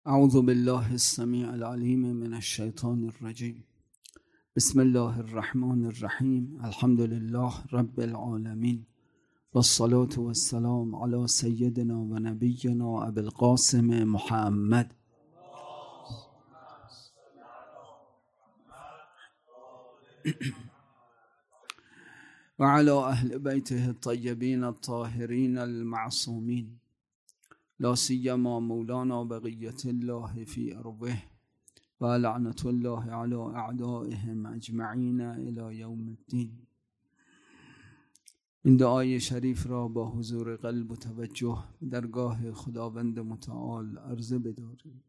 اعوذ بالله السمیع العلیم من الشیطان الرجیم. بسم الله الرحمن الرحیم. الحمد لله رب العالمین والصلاة والسلام علی سیدنا و نبینا ابی القاسم محمد و علی اهل بیته الطیبین الطاهرین المعصومین، لا سیما مولانا بقیة الله فی ارضه و لعنة الله علی اعدائهم اجمعین الی یوم الدین. این دعای شریف را با حضور قلب و توجه درگاه خداوند متعال عرضه بداریم.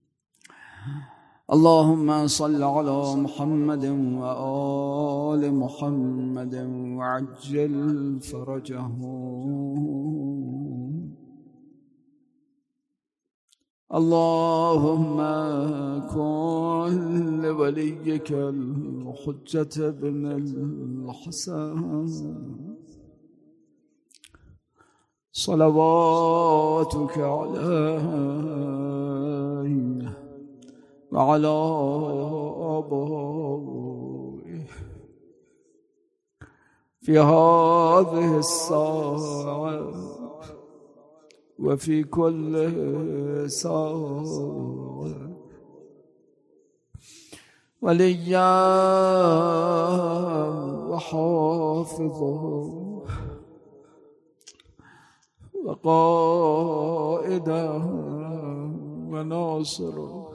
اللهم صل علی محمد و آل محمد و عجل فرجهم. اللهم كن لوليك الحجة بن الحسن صلواتك عليه وعلى آبائه في هذه الساعة وفي كل ساعة وليا وحافظا وقائدا وناصرا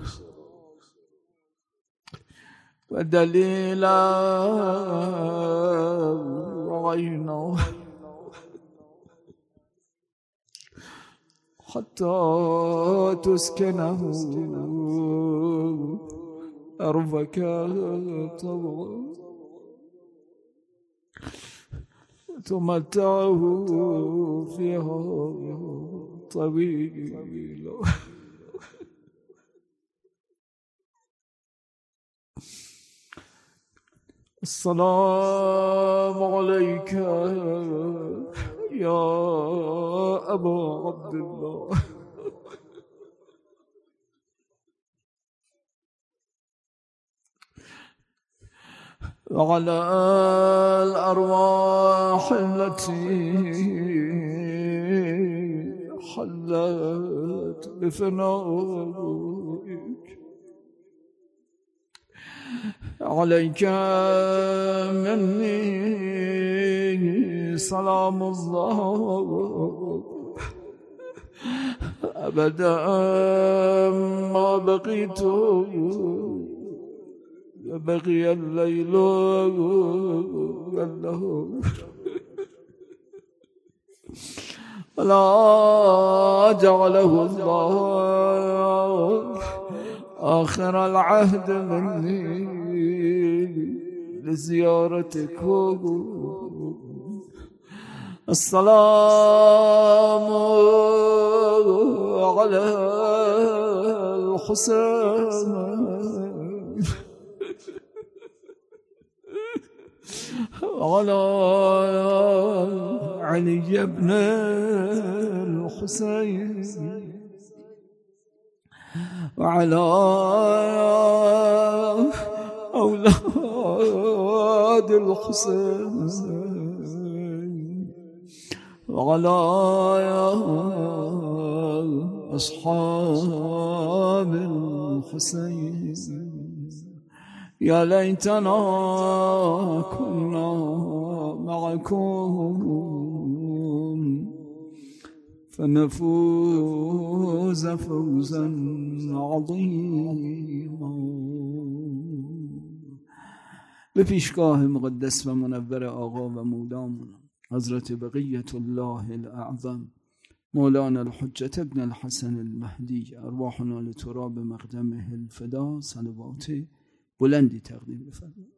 ودليلا وعينا حتى تسكنه أرضك طوعا وتمتعه فيها طويلا. السلام عليك يا أبا عبد الله وعلى الأرواح التي حلت بفنائك. عليك مني سلام الله أبدا ما بقيت وبقي الليل والنهار ولا جعله الله آخر العهد مني لزيارتك. السلام على الحسين وعلى علي بن الحسين وعلى أولاد الحسين وعلى أصحاب الحسين. يا ليتنا كنا معكم فنفوز فوزا عظيما. به پیشگاه مقدس و منور آقا و مولامون حضرت بقیة الله الاعظم مولانا الحجة ابن الحسن المهدی، ارواحنا لتراب مقدمه الفدا، صلوات بلندی تقدیم بفرمایید.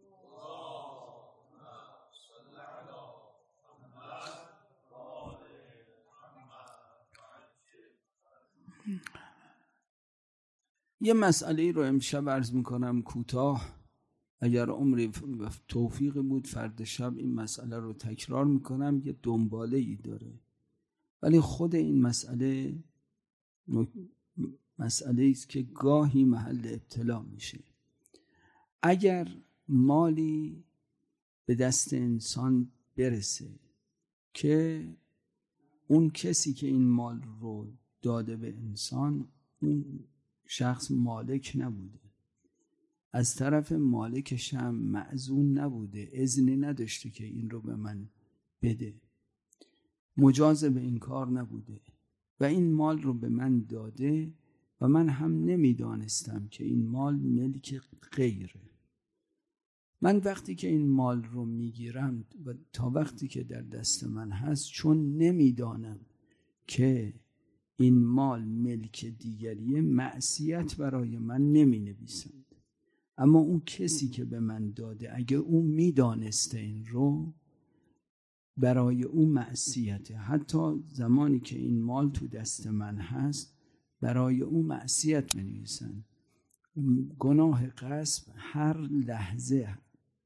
یه مسئله رو امشب عرض میکنم کوتاه، اگر عمری توفیق بود فرد شب این مسئله رو تکرار میکنم. یه دنباله ای داره، ولی خود این مسئله مسئله است که گاهی محل ابتلا میشه. اگر مالی به دست انسان برسه که اون کسی که این مال رو داده به انسان اون شخص مالک نبوده، از طرف مالکش هم مأذون نبوده، اذنی نداشته که این رو به من بده، مجاز به این کار نبوده و این مال رو به من داده و من هم نمیدانستم که این مال ملک غیره. من وقتی که این مال رو میگیرم و تا وقتی که در دست من هست، چون نمیدانم که این مال ملک دیگریه، معصیت برای من نمی نویسند. اما اون کسی که به من داده اگه اون میدانسته این رو، برای اون معصیته. حتی زمانی که این مال تو دست من هست برای اون معصیت می نویسند. گناه غصب هر لحظه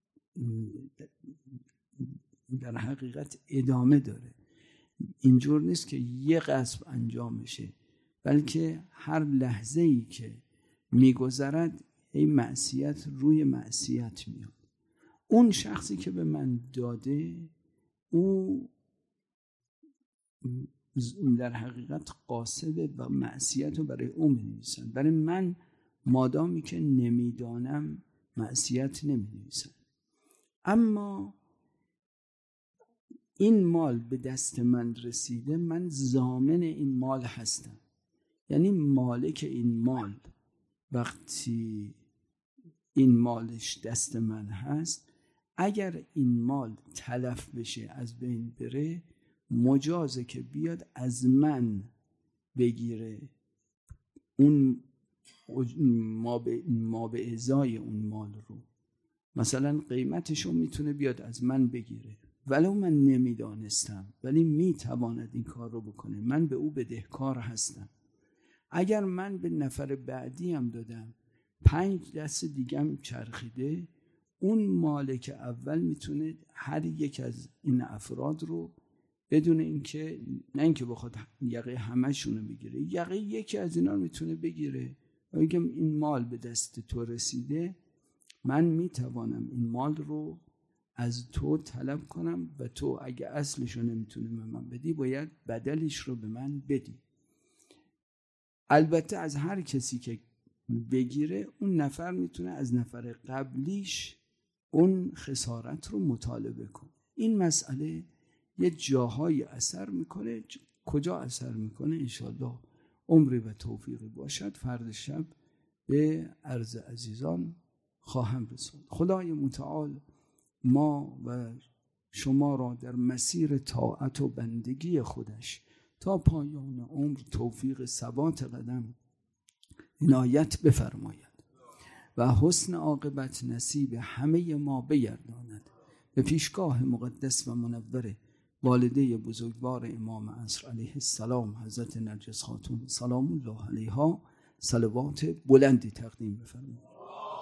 در حقیقت ادامه داره. اینجور نیست که یه غصب انجام بشه، بلکه هر لحظه ای که میگذرد این معصیت روی معصیت میاد. اون شخصی که به من داده او در حقیقت قاصده و معصیت رو برای اون می‌نویسن. برای من مادامی که نمیدانم معصیت نمی‌نویسن. اما این مال به دست من رسیده، من ضامن این مال هستم. یعنی مالک این مال وقتی این مالش دست من هست، اگر این مال تلف بشه، از بین بره، مجازه که بیاد از من بگیره اون ما به ازای اون مال رو. مثلا قیمتشو میتونه بیاد از من بگیره، ولو من نمیدانستم، ولی میتواند این کار رو بکنه. من به او بدهکار هستم. اگر من به نفر بعدی هم دادم، 5 دست دیگم چرخیده، اون مالک اول میتونه هر یک از این افراد رو بدون اینکه، نه اینکه بخواد یقه همشونو بگیره، یقه یکی از اینا رو میتونه بگیره و بگم این مال به دست تو رسیده، من میتوانم این مال رو از تو طلب کنم و تو اگه اصلش رو نمیتونی به من بدی، باید بدلش رو به من بدی. البته از هر کسی که بگیره، اون نفر میتونه از نفر قبلیش اون خسارت رو مطالبه کنه. این مسئله یه جاهای اثر میکنه. کجا اثر میکنه؟ انشالله عمری و توفیقی باشد فردا شب به عرض عزیزان خواهم رسوند. خدای متعال ما و شما را در مسیر طاعت و بندگی خودش تا پایان عمر توفیق ثبات قدم عنایت بفرماید و حسن عاقبت نصیب همه ما بگرداند. به پیشگاه مقدس و منور والده بزرگوار امام عصر علیه السلام حضرت نرگس خاتون سلام الله علیها صلوات بلندی تقدیم بفرمایید.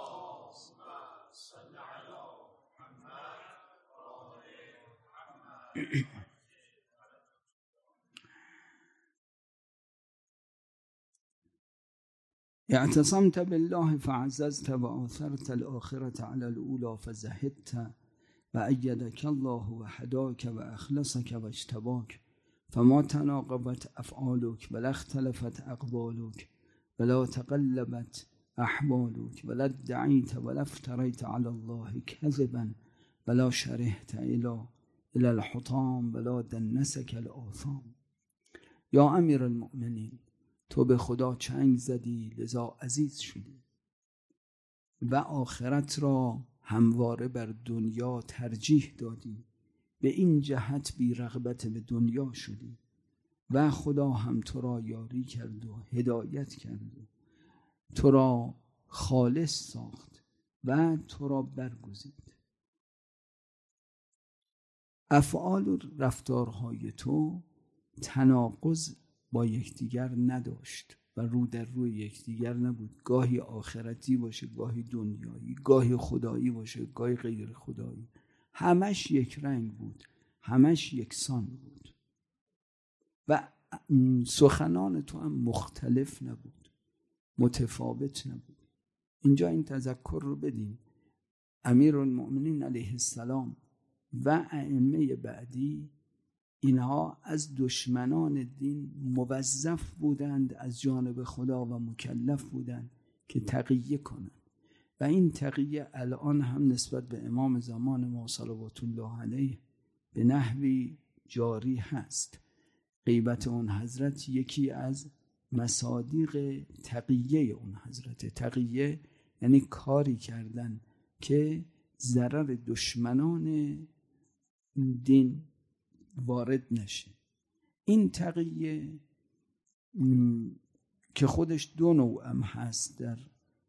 اعتصمت بالله فعززت و آثرت الآخرة على الأولى فزهدت و ایدک الله و هداک و اخلصک و اجتباک فما تناقبت افعالک ولا اختلفت اقوالک ولا تقلبت احوالک ولا ادعیت ولا افتریت على الله کذبا ولا شرحت الى الحطام ولا دنسک الآثام. یا امیر المؤمنین، تو به خدا چنگ زدی لذا عزیز شدی و آخرت را همواره بر دنیا ترجیح دادی، به این جهت بی رغبت به دنیا شدی و خدا هم تو را یاری کرد و هدایت کرد و تو را خالص ساخت و تو را برگزید. افعال و رفتارهای تو تناقض با یکدیگر نداشت و رو در روی یکدیگر نبود. گاهی آخرتی باشه، گاهی دنیایی، گاهی خدایی باشه، گاهی غیر خدایی. همش یک رنگ بود، همش یکسان بود و سخنان تو هم مختلف نبود. متفاوت نبود. اینجا این تذکر رو بدیم. امیرالمؤمنین علیه السلام و ائمه بعدی، اینها از دشمنان دین موظف بودند از جانب خدا و مکلف بودند که تقیه کنند و این تقیه الان هم نسبت به امام زمان ما صلوات الله علیه به نحوی جاری هست. غیبت اون حضرت یکی از مصادیق تقیه اون حضرت. تقیه یعنی کاری کردن که ضرر دشمنان دین وارد نشه. این تقیه که خودش دو نوع هم هست، در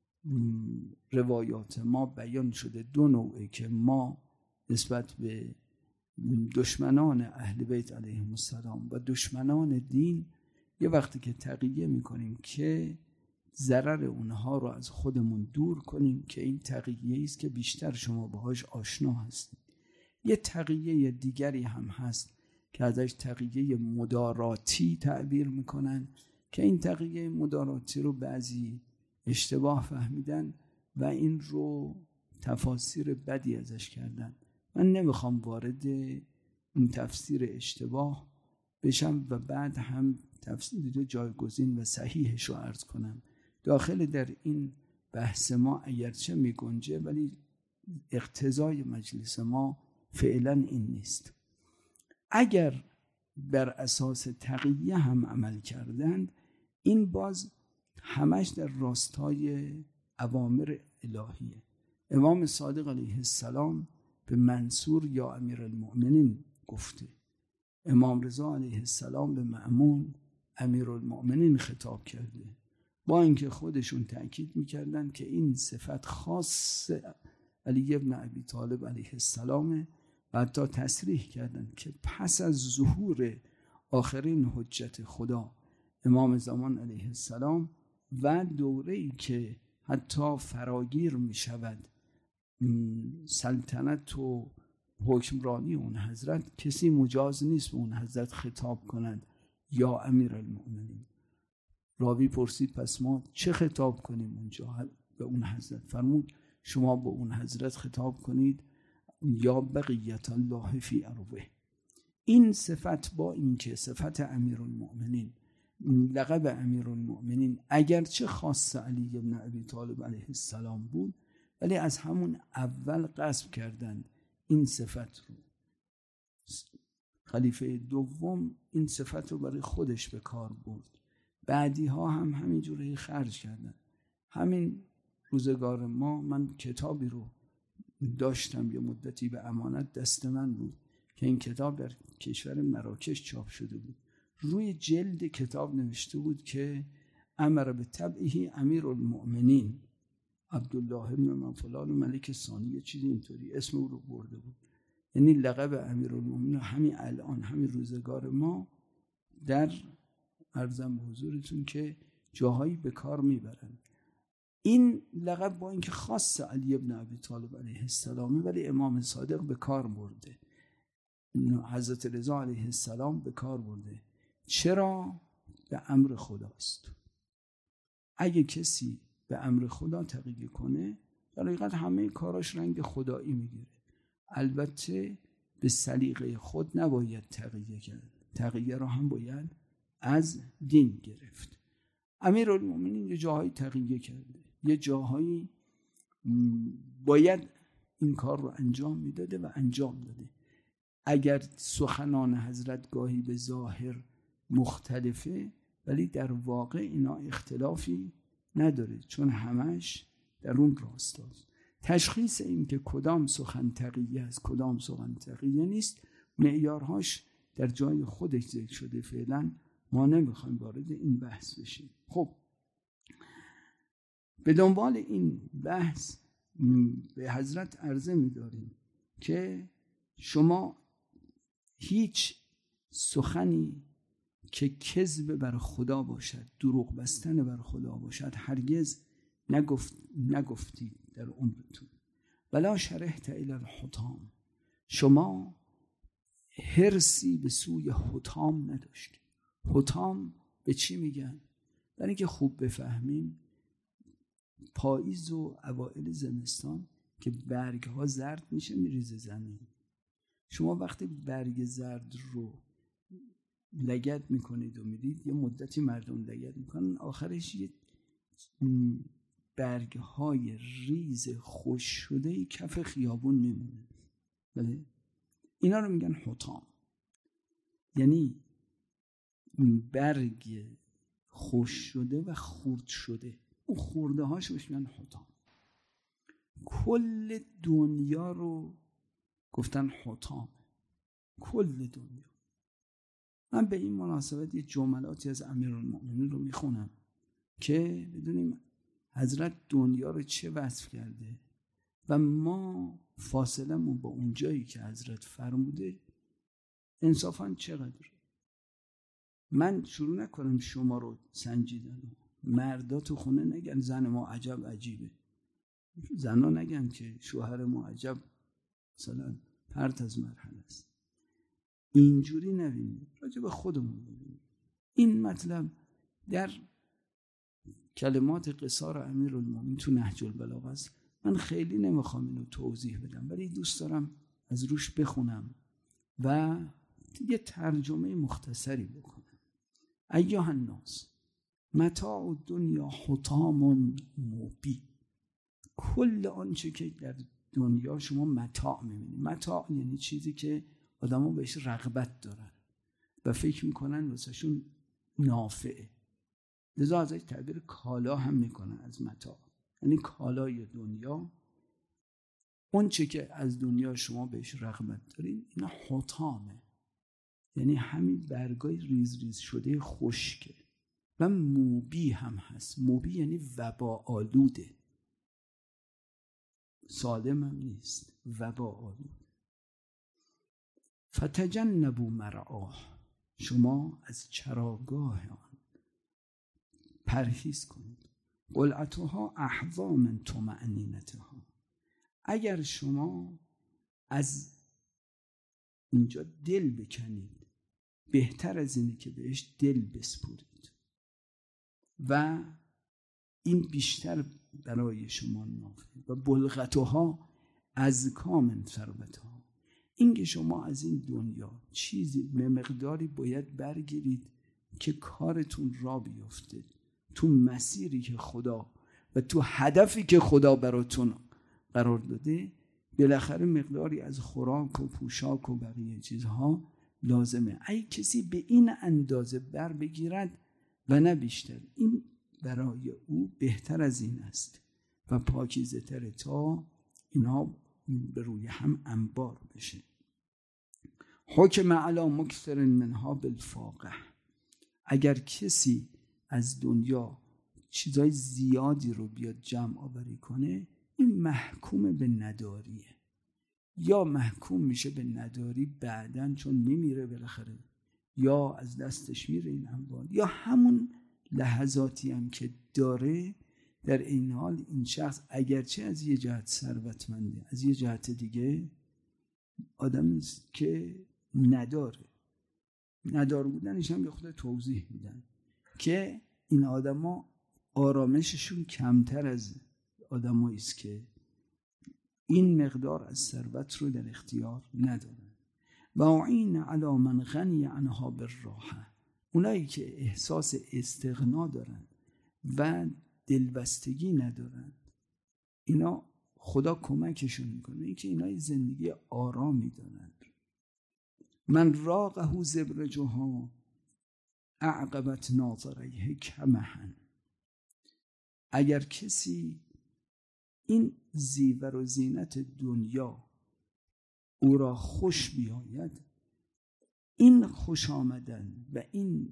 روایات ما بیان شده دو نوعه که ما نسبت به دشمنان اهل بیت علیهم السلام و دشمنان دین یه وقتی که تقیه میکنیم که ضرر اونها رو از خودمون دور کنیم، که این تقیه است که بیشتر شما باهاش آشنا هستید. یه تقیه دیگری هم هست که ازش تقیه مداراتی تعبیر میکنن، که این تقیه مداراتی رو بعضی اشتباه فهمیدن و این رو تفاسیر بدی ازش کردن. من نمیخوام وارد این تفسیر اشتباه بشم و بعد هم تفسیر جایگزین و صحیحش رو عرض کنم. داخل در این بحث ما اگرچه میگنجه، ولی اقتضای مجلس ما فعلا این نیست. اگر بر اساس تقیه هم عمل کردند، این باز همش در راستای اوامر الهیه. امام صادق علیه السلام به منصور یا امیرالمؤمنین گفته، امام رضا علیه السلام به مأمون امیرالمؤمنین خطاب کرده، با اینکه خودشون تأکید میکردن که این صفت خاص علی ابن ابی طالب علیه السلام، و حتی تصریح کردن که پس از ظهور آخرین حجت خدا امام زمان علیه السلام و دوره‌ای که حتی فراگیر می شود سلطنت و حکمرانی اون حضرت، کسی مجاز نیست به اون حضرت خطاب کند یا امیرالمؤمنین. راوی پرسید پس ما چه خطاب کنیم اونجا به اون حضرت؟ فرمود شما به اون حضرت خطاب کنید یا بقیت الله فی ارضه. این صفت با اینکه صفت امیرالمؤمنین، لقب امیرالمؤمنین اگرچه خاص علی ابن ابی طالب علیه السلام بود، ولی از همون اول غصب کردند این صفت رو. خلیفه دوم این صفت رو برای خودش به کار برد، بعدی ها هم همینجوری خرج کردن. همین روزگار ما من کتابی رو داشتم یه مدتی به امانت دست من بود که این کتاب در کشور مراکش چاپ شده بود. روی جلد کتاب نوشته بود که امر به تبعه امیرالمؤمنین عبدالله ابن من فلان ملک ثانی، یه چیزی اینطوری اسم او رو برده بود. یعنی لقب امیرالمؤمنین همین الان همین روزگار ما در عرضم به حضورتون که جاهایی به کار میبرن. این لقب با اینکه خاص علی ابن ابی طالب علیه السلام، ولی امام صادق به کار برده، حضرت رضا علیه السلام به کار برده. چرا؟ به امر خداست. اگه کسی به امر خدا تقیه کنه، در حقیقت همه کاراش رنگ خدایی میگیره. البته به سلیقه خود نباید تقیه کرد، تقیه را هم باید از دین گرفت. امیرالمؤمنین یه جاهایی تقیه کرده، یه جاهایی باید این کار رو انجام میداده و انجام داده. اگر سخنان حضرت گاهی به ظاهر مختلفه، ولی در واقع اینا اختلافی نداره، چون همش در اون راستاست. تشخیص این که کدام سخن تقیه است کدام سخن تقیه نیست، معیارهاش در جای خودش ذکر شده. فعلا ما نمیخوایم وارد این بحث بشیم. خب به دنبال این بحث به حضرت عرضه می‌داریم که شما هیچ سخنی که کذب بر خدا باشد، دروغ بستن بر خدا باشد، هرگز نگفتید در عمرتون. ولا شرحت الی الحطام، شما حرصی به سوی حطام نداشتید. حطام به چی میگن؟ برای اینکه خوب بفهمیم، پاییز و اوایل زمستان که برگ ها زرد میشه میریزه زمین. شما وقتی برگ زرد رو لگد میکنید و میدید، یه مدتی مردم لگد میکنن، آخرش یه برگ های ریز خوش شده کف خیابون میمونه. بله؟ اینا رو میگن حطام. یعنی برگ خوش شده و خرد شده، اون خورده هاش بهش میگن حطام. کل دنیا رو گفتن حطام، کل دنیا. من به این مناسبت یه جملاتی از امیرالمؤمنین رو میخونم که بدونیم حضرت دنیا رو چه وصف کرده و ما فاصلمون با اون جایی که حضرت فرموده انصافاً چقدره. من شروع نکنم شما رو سنجیدن. مردا تو خونه نگن زن ما عجب عجیبه، زنا نگن که شوهر ما عجب مثلا پرت از مرحله است. اینجوری نبینیم، راجع به خودمون ببینیم. این مطلب در کلمات قصار امیرالمومنین تو نهج البلاغه است. من خیلی نمیخوام اینو توضیح بدم، ولی دوست دارم از روش بخونم و یه ترجمه مختصری بکنم. ایها الناس متاع الدنیا حطام موبی. کل آنچه که در دنیا شما متاع میبینید، متاع یعنی چیزی که آدما بهش رغبت دارن و فکر میکنن واسهشون نافعه، لذا ازش تعبیر کالا هم میکنن از متاع. یعنی کالای دنیا، اون چه که از دنیا شما بهش رغبت دارین، اینا حطامه، یعنی همین برگای ریز ریز شده خشکه. و موبی هم هست. موبی یعنی وبا آلوده، سالم هم نیست، وبا آلوده. فتجنبوا مرعاه، شما از چراگاه آن پرهیز کنید. قلعتها احظی من طمأنینتها، اگر شما از اینجا دل بکنید بهتر از اینه که بهش دل بسپورید و این بیشتر برای شما نافع. و بلغتها ازکا من ثروتها، این که شما از این دنیا چیزی به مقداری باید برگیرید که کارتون را بیفته تو مسیری که خدا و تو هدفی که خدا براتون قرار داده. بالاخره مقداری از خوراک و پوشاک و بقیه چیزها لازمه. ای کسی به این اندازه بر بگیرد و نه بیشتر، این برای او بهتر از این است و پاکیزه تر تا اینا به روی هم انبار بشه. حکم علی مکثر منها بالفاقه، اگر کسی از دنیا چیزای زیادی رو بیاد جمع آوری کنه، این محکوم به نداریه. یا محکوم میشه به نداری بعدن چون میمیره بالاخره، یا از دستش میره این اموال، یا همون لحظاتی هم که داره در این حال این شخص اگرچه از یه جهت ثروتمنده، از یه جهت دیگه آدم نیست که نداره. ندار بودنش هم به خود توضیح میدن که این آدما آرامششون کمتر از آدمایی است که این مقدار از ثروت رو در اختیار ندارن. و اعین علی من غنی عنها بالراحه، اونایی که احساس استغنا دارن و دلبستگی ندارن، اینا خدا کمکشون میکنه، این که اینا زندگی آرامی دارن. من راقه زبرجها اعقبت ناظریه کمهن، اگر کسی این زیور و زینت دنیا او را خوش بیاید، این خوش آمدن و این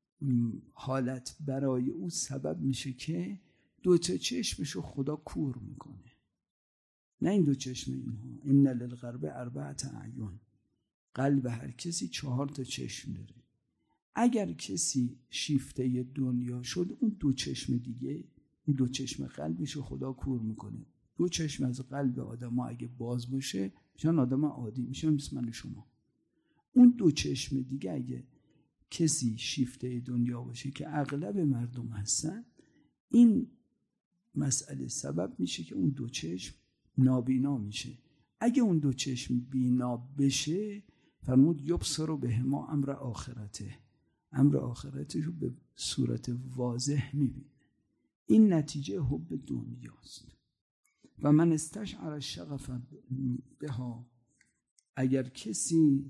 حالت برای او سبب میشه که دو تا چشمشو خدا کور میکنه. نه این دو چشم اینها، این للقلب 4 اعین، قلب هر کسی 4 تا چشم داره. اگر کسی شیفته دنیا شد، اون دو چشم دیگه، این دو چشم قلبشو خدا کور میکنه. دو چشم از قلب آدم ها اگه باز باشه میشن آدم عادی، میشن مثل من شما. اون دو چشم دیگه اگه کسی شیفته دنیا باشه که اغلب مردم هستن، این مسئله سبب میشه که اون دو چشم نابینا میشه. اگه اون دو چشم بینا بشه فرمود یبصر بهما امر آخرته، امر آخرتش رو به صورت واضح میبینه. این نتیجه حب دنیاست. و من استشعر الشغف بها، اگر کسی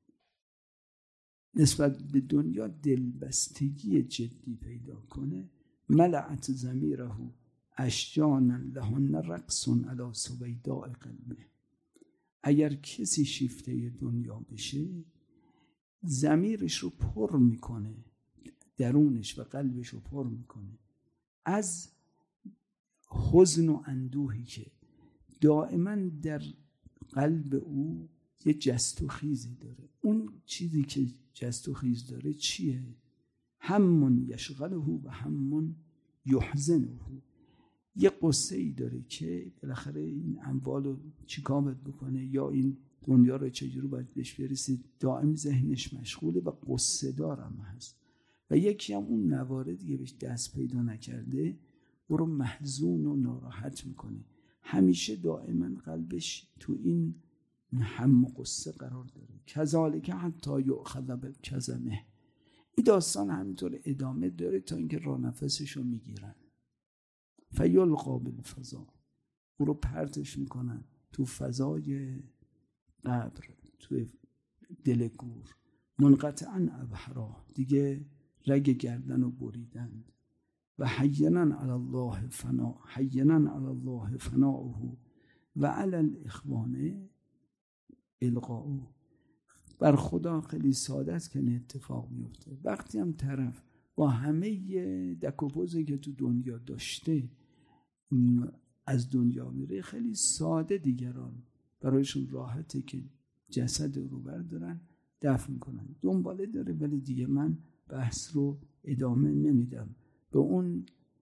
نسبت به دنیا دلبستگی جدی پیدا کنه، ملعت ضمیره اشجانا لهن رقص علی سویداء قلبه، اگر کسی شیفته دنیا بشه ضمیرش رو پر میکنه، درونش و قلبش رو پر میکنه از حزن و اندوهی که دائما در قلب او یه جست و خیزی داره. اون چیزی که جست و خیز داره چیه؟ همون یشغله و همون یحزنه، یه قصه ای داره که بالاخره این اموال رو چیکار باید بکنه یا این دنیا رو چجوری باید بهش برسید، دائم ذهنش مشغوله و قصه دارم هست. و یکی هم اون نواردی که بهش دست پیدا نکرده او رو محزون و ناراحت میکنه، همیشه دائما قلبش تو این هم قصه قرار داره. کذالک حتی یؤخذ بالکظمه، این داستان همینطور ادامه داره تا اینکه راه نفسش رو میگیرن. فیلقا بالفضا، او رو پرتش میکنن تو فضای قبر، تو دل گور. منقطعا ابحرا، دیگه رگ گردن رو بریدند. و حینا علی الله فنا، حینا علی الله فناؤه و علی الاخوان القاؤه. بر خدا خیلی ساده است که اتفاق میفته. وقتی هم طرف با همه دک و پوزی که تو دنیا داشته از دنیا میره، خیلی ساده دیگران برایشون راحته که جسد رو بردارن دفن کنن. دنباله داره ولی دیگه من بحث رو ادامه نمیدم. به اون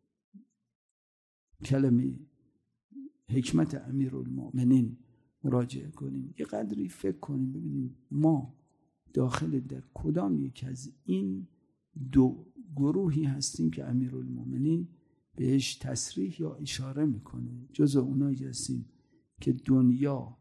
کلمه حکمت امیرالمؤمنین مراجعه کنیم، یه قدری فکر کنیم ببینیم ما داخل در کدام یک از این دو گروهی هستیم که امیرالمؤمنین بهش تصریح یا اشاره میکنه. جز اونایی هستیم که دنیا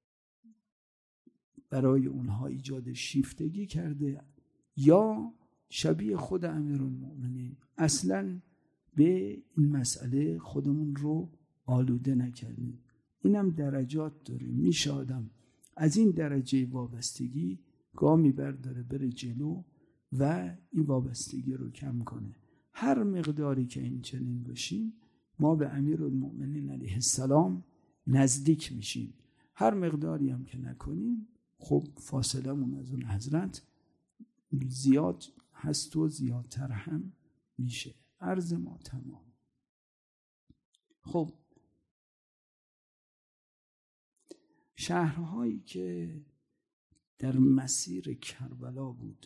برای اونها ایجاد شیفتگی کرده، یا شبیه خود امیرالمؤمنین اصلاً به این مسئله خودمون رو آلوده نکردیم. اینم درجات داره. میشه آدم از این درجه وابستگی گامی برداره بره جلو و این وابستگی رو کم کنه. هر مقداری که این چنین باشیم ما به امیرالمؤمنین علیه السلام نزدیک میشیم. هر مقداری هم که نکنیم خب فاصلمون از اون حضرت زیاد هست و زیادتر هم میشه. عرض ما تمام. خب شهرهایی که در مسیر کربلا بود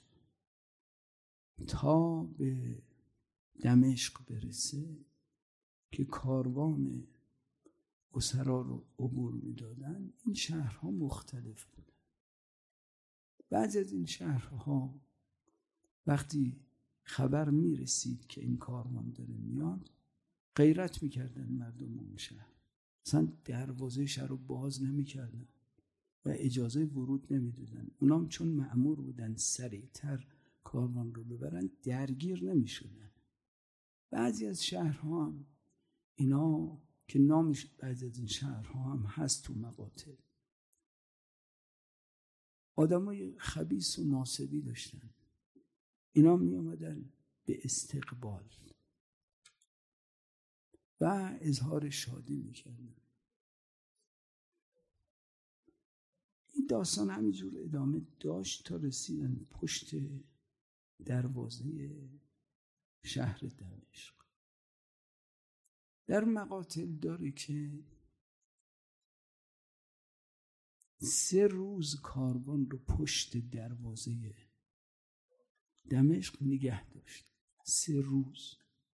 تا به دمشق برسه که کاروان اسرا رو عبور میدادن، این شهرها مختلف بودن. بعضی از این شهرها وقتی خبر میرسید که این کاروان داره میاد غیرت میکردن مردم اون شهر، اصلا دروازه شهر رو باز نمیکردن و اجازه ورود نمیدادن. اونام چون مأمور بودن سریعتر کاروان رو ببرن درگیر نمیشدن. بعضی از شهرها هم اینا که نامش بعضی از این شهرها هم هست تو مقاتل، آدمای خبیث و ناصبی داشتن. اینا می آمدن به استقبال و اظهار شادی می کردن. این داستان همینجور ادامه داشت تا رسیدن پشت دروازه شهر دمشق. در مقاتل داره که 3 روز کاروان رو پشت دروازه دمشق نگه داشت. 3 روز.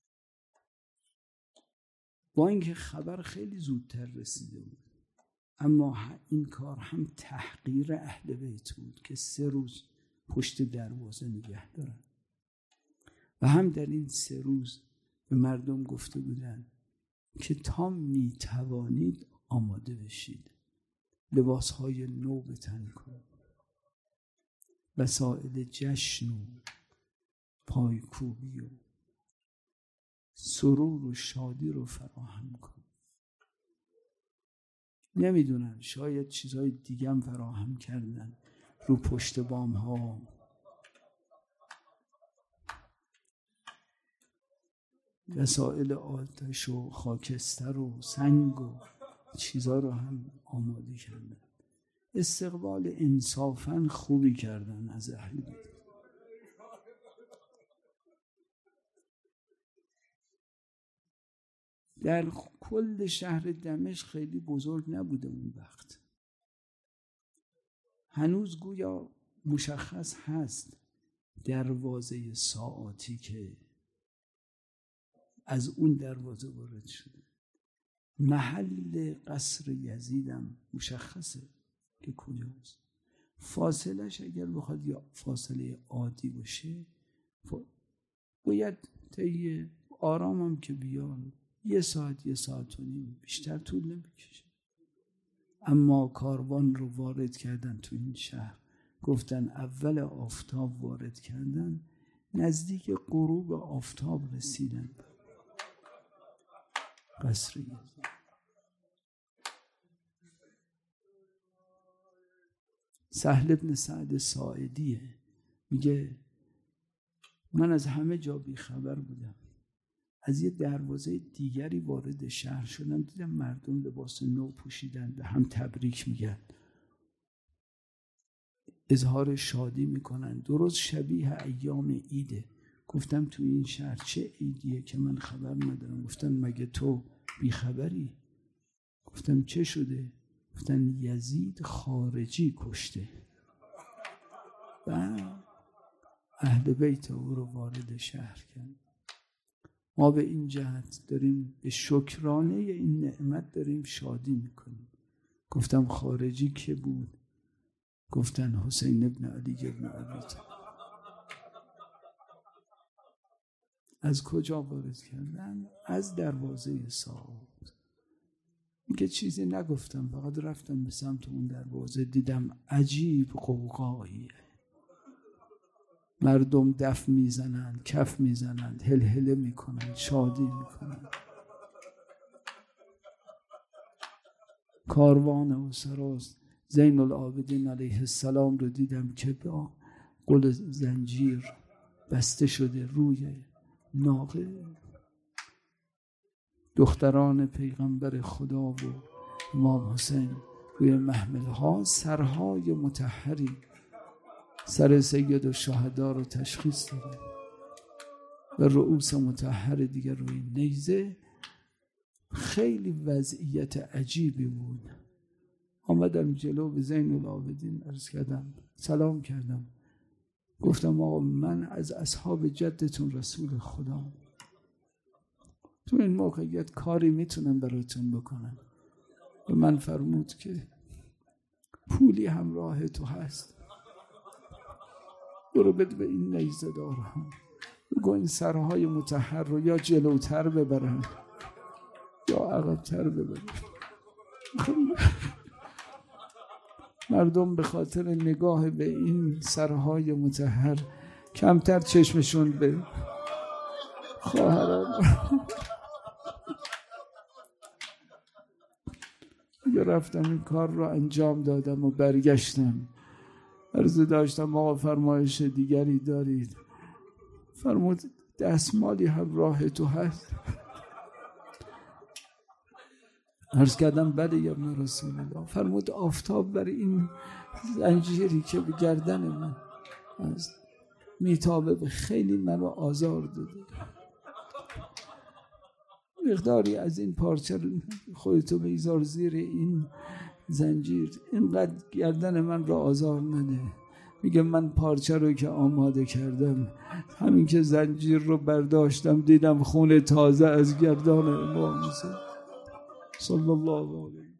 با اینکه خبر خیلی زودتر رسیده بود، اما این کار هم تحقیر اهل بیت بود که 3 روز پشت دروازه نگه دارن. و هم در این 3 روز به مردم گفته بودن که تا میتوانید آماده بشید، لباسهای نو به تن کنید، وسایل جشن و پایکوبی و سرور و شادی رو فراهم کنید. نمیدونم، شاید چیزهای دیگه هم فراهم کردن رو پشت بام ها، وسایل آتش و خاکستر و سنگ و چیزا رو هم آماده کردن. استقبال انصافاً خوبی کردن از اهل بیت. در کل شهر دمشق خیلی بزرگ نبوده اون وقت. هنوز گویا مشخص هست دروازه ساعاتی که از اون دروازه وارد شده. محل قصر یزیدم مشخصه که کجاست. فاصلش اگر بخواد یا فاصله عادی باشه باید طی آرامم که بیان 1 ساعت 1.5 ساعت بیشتر طول نمیکشه. اما کاروان رو وارد کردن تو این شهر، گفتن اول آفتاب وارد کردن، نزدیک غروب آفتاب رسیدن قصر یزید. سهل بن سعد ساعدیه، میگه من از همه جا بیخبر بودم، از یه دروازه دیگری وارد شهر شدم، دیدم مردم لباس نو پوشیدن، به هم تبریک میگن، اظهار شادی میکنن، درست شبیه ایام عیده. گفتم تو این شهر چه عیدیه که من خبر ندارم؟ گفتن مگه تو بیخبری؟ گفتم چه شده؟ گفتن یزید خارجی کشته و اهل بیت او رو وارد شهر کرد. ما به این جهت داریم به شکرانه این نعمت داریم شادی میکنیم. گفتم خارجی که بود؟ گفتن حسین ابن علی ابن ابی طالب. از کجا وارد کردن؟ از دروازه ساعات. میگه چیزی نگفتم، فقط رفتم به سمت اون دروازه، دیدم عجیب قوقاییه، مردم دف میزنند، کف میزنند، هلهله میکنند، شادی میکنند. کاروان و سراز زین العابدین علیه السلام رو دیدم که با قل زنجیر بسته شده روی ناقه. دختران پیغمبر خدا و امام حسین روی محمل ها، سرهای مطهری، سر سید الشهدا رو تشخیص داده و رؤوس مطهر دیگر روی نیزه. خیلی وضعیت عجیبی بود. آمدم جلو به زین العابدین عرض کردم، سلام کردم، گفتم آقا من از اصحاب جدتون رسول خدا، تو این موقعیت کاری میتونم براتون بکنم؟ و من فرمود که پولی همراه تو هست، برو بده به این نیزه دارم، بگو این سرهای مطهر رو یا جلوتر ببرن یا عقبتر ببرن. مردم به خاطر نگاه به این سرهای مطهر کمتر چشمشون به خواهران. یه رفتم این کار رو انجام دادم و برگشتم، عرض داشتم آقا فرمایش دیگری دارید؟ فرمود دستمالی همراه تو هست؟ عرض کردم بله یا ابن رسول الله. فرمود آفتاب بر این زنجیری که به گردن من است میتابه، به خیلی منو آزار داده، مقداری از این پارچه خودتو بیزار زیر این زنجیر، اینقدر گردن من را آزار نده. میگه من پارچه رو که آماده کردم، همین که زنجیر رو برداشتم دیدم خون تازه از گردان امام حسین صلی الله علیه